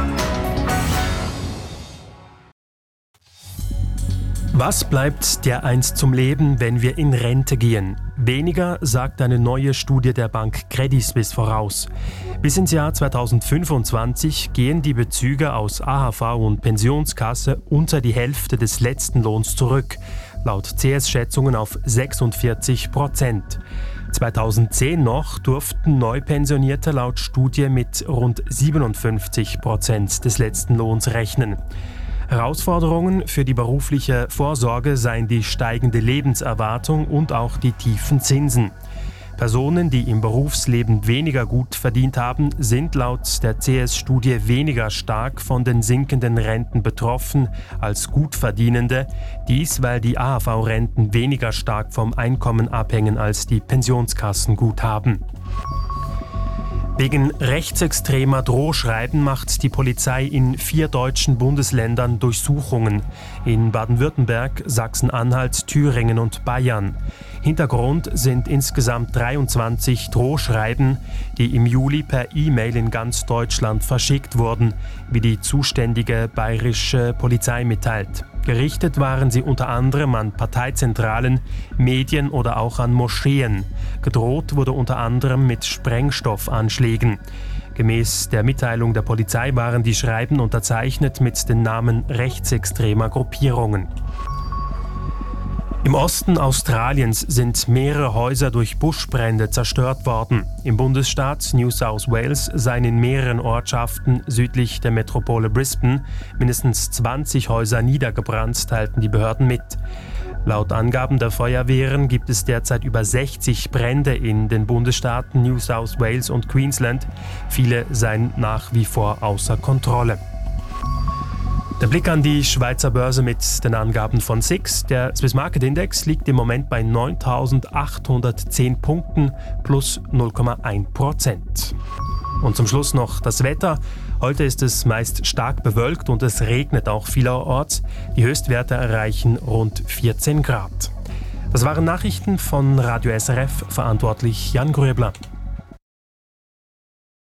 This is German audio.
Was bleibt dereinst zum Leben, wenn wir in Rente gehen? Weniger, sagt eine neue Studie der Bank Credit Suisse voraus. Bis ins Jahr 2025 gehen die Bezüge aus AHV und Pensionskasse unter die Hälfte des letzten Lohns zurück, laut CS-Schätzungen auf 46%. 2010 noch durften Neupensionierte laut Studie mit rund 57% des letzten Lohns rechnen. Herausforderungen für die berufliche Vorsorge seien die steigende Lebenserwartung und auch die tiefen Zinsen. Personen, die im Berufsleben weniger gut verdient haben, sind laut der CS-Studie weniger stark von den sinkenden Renten betroffen als Gutverdienende. Dies, weil die AHV-Renten weniger stark vom Einkommen abhängen als die Pensionskassenguthaben. Wegen rechtsextremer Drohschreiben macht die Polizei in 4 deutschen Bundesländern Durchsuchungen: in Baden-Württemberg, Sachsen-Anhalt, Thüringen und Bayern. Hintergrund sind insgesamt 23 Drohschreiben, die im Juli per E-Mail in ganz Deutschland verschickt wurden, wie die zuständige bayerische Polizei mitteilt. Gerichtet waren sie unter anderem an Parteizentralen, Medien oder auch an Moscheen. Gedroht wurde unter anderem mit Sprengstoffanschlägen. Gemäß der Mitteilung der Polizei waren die Schreiben unterzeichnet mit den Namen rechtsextremer Gruppierungen. Im Osten Australiens sind mehrere Häuser durch Buschbrände zerstört worden. Im Bundesstaat New South Wales seien in mehreren Ortschaften südlich der Metropole Brisbane mindestens 20 Häuser niedergebrannt, teilten die Behörden mit. Laut Angaben der Feuerwehren gibt es derzeit über 60 Brände in den Bundesstaaten New South Wales und Queensland. Viele seien nach wie vor außer Kontrolle. Der Blick an die Schweizer Börse mit den Angaben von SIX. Der Swiss Market Index liegt im Moment bei 9.810 Punkten plus 0,1%. Und zum Schluss noch das Wetter. Heute ist es meist stark bewölkt und es regnet auch vielerorts. Die Höchstwerte erreichen rund 14 Grad. Das waren Nachrichten von Radio SRF, verantwortlich Jan Gröbler.